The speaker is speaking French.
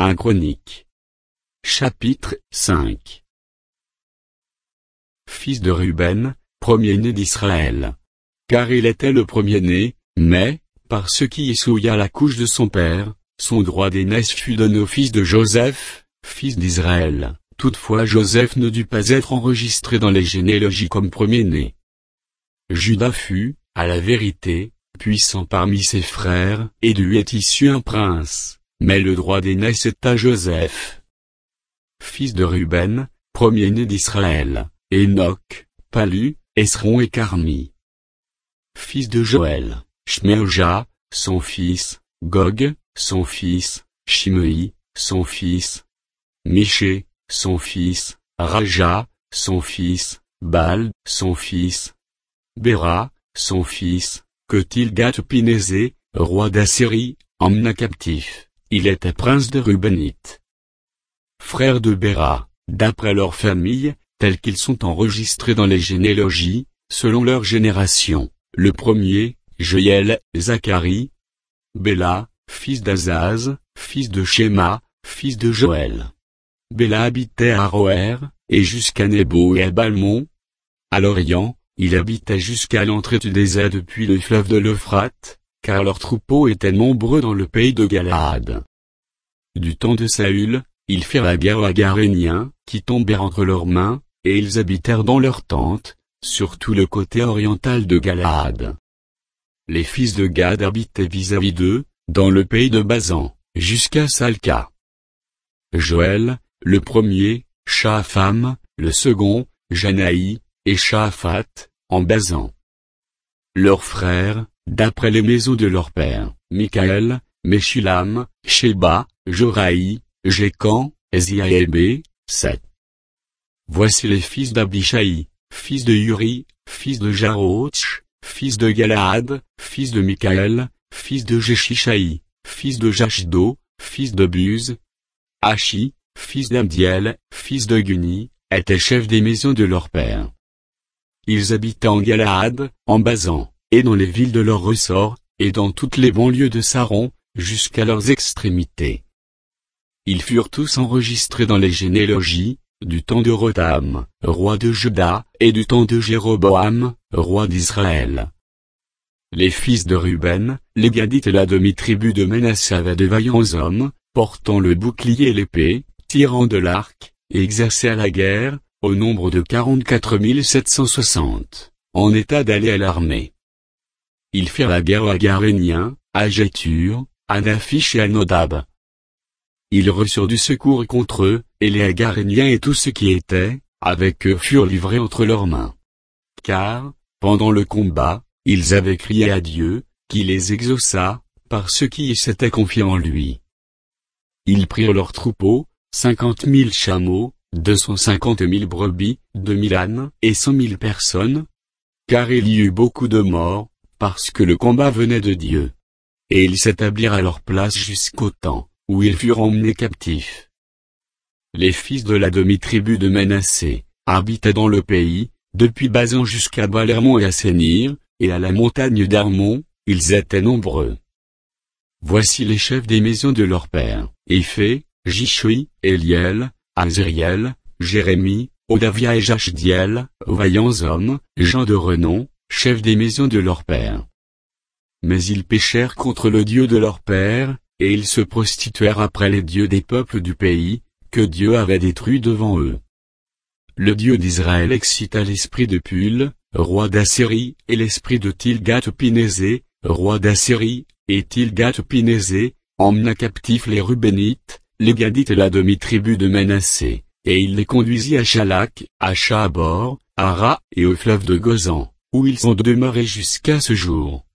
1 Chroniques. Chapitre 5. Fils de Ruben, premier-né d'Israël. Car il était le premier-né, mais, par ce qui essouilla la couche de son père, son droit d'aînesse fut donné au fils de Joseph, fils d'Israël. Toutefois Joseph ne dut pas être enregistré dans les généalogies comme premier-né. Juda fut, à la vérité, puissant parmi ses frères, et de lui est issu un prince, mais le droit d'aînesse est à Joseph. Fils de Ruben, premier-né d'Israël, Enoch, Palu, Esron et Carmi. Fils de Joël, Shmeoja, son fils, Gog, son fils, Shimei, son fils, Miché, son fils, Raja, son fils, Baal, son fils, Béra, son fils, que Tilgat-Pinézé, roi d'Assyrie, emmena captif. Il était prince de Rubénite. Frères de Béra, d'après leurs familles, tels qu'ils sont enregistrés dans les généalogies, selon leur génération, le premier, Joël, Zacharie, Béla, fils d'Azaz, fils de Shéma, fils de Joël. Béla habitait à Aroër, et jusqu'à Nebo et à Balmon. À l'Orient, il habitait jusqu'à l'entrée du désert depuis le fleuve de l'Euphrate, car leurs troupeaux étaient nombreux dans le pays de Galaad. Du temps de Saül, ils firent la guerre aux Agaréniens, qui tombèrent entre leurs mains, et ils habitèrent dans leurs tentes, sur tout le côté oriental de Galaad. Les fils de Gad habitaient vis-à-vis d'eux, dans le pays de Basan, jusqu'à Salca. Joël, le premier, Shapham, le second, Janaï, et Shaphat, en Basan. Leurs frères, d'après les maisons de leur père, Michaël, Meshulam, Sheba, Joraï, Jécan, Eziaébé, 7. Voici les fils d'Abishaï, fils de Uri, fils de Jaroch, fils de Galaad, fils de Michaël, fils de Jeshishaï, fils de Jashdo, fils de Buz. Achi, fils d'Abdiel, fils de Guni, étaient chefs des maisons de leur père. Ils habitaient en Galaad, en Basan, et dans les villes de leur ressort, et dans toutes les banlieues de Saron, jusqu'à leurs extrémités. Ils furent tous enregistrés dans les généalogies, du temps de Rotham, roi de Juda, et du temps de Jéroboam, roi d'Israël. Les fils de Ruben, les Gadites et la demi-tribu de Ménassé avaient de vaillants hommes, portant le bouclier et l'épée, tirant de l'arc, et exercés à la guerre, au nombre de 44 760, en état d'aller à l'armée. Ils firent la guerre aux Agaréniens, à Jétur, à Naphish et à Nodab. Ils reçurent du secours contre eux, et les Agaréniens et tout ce qui était, avec eux furent livrés entre leurs mains. Car, pendant le combat, ils avaient crié à Dieu, qui les exauça, par ceux qui s'étaient confiés en lui. Ils prirent leurs troupeaux, 50 000 chameaux, 250 000 brebis, 2 000 ânes, et 100 000 personnes. Car il y eut beaucoup de morts, parce que le combat venait de Dieu. Et ils s'établirent à leur place jusqu'au temps, où ils furent emmenés captifs. Les fils de la demi-tribu de Ménassé, habitaient dans le pays, depuis Basan jusqu'à Baal-Hermon et à Sénir, et à la montagne d'Hermon, ils étaient nombreux. Voici les chefs des maisons de leur père, Éphé, Jishui, Éliel, Azriel, Jérémie, Odavia et Jachdiel, vaillants hommes, gens de renom, chefs des maisons de leur père. Mais ils péchèrent contre le Dieu de leur père, et ils se prostituèrent après les dieux des peuples du pays, que Dieu avait détruits devant eux. Le Dieu d'Israël excita l'esprit de Pul, roi d'Assyrie, et l'esprit de Tilgat-Pinézé, roi d'Assyrie, et Tilgat-Pinézé emmena captifs les Rubénites, les Gadites et la demi-tribu de Ménassé, et il les conduisit à Chalak, à Shahabor, à Ra et au fleuve de Gozan, où ils sont demeurés jusqu'à ce jour.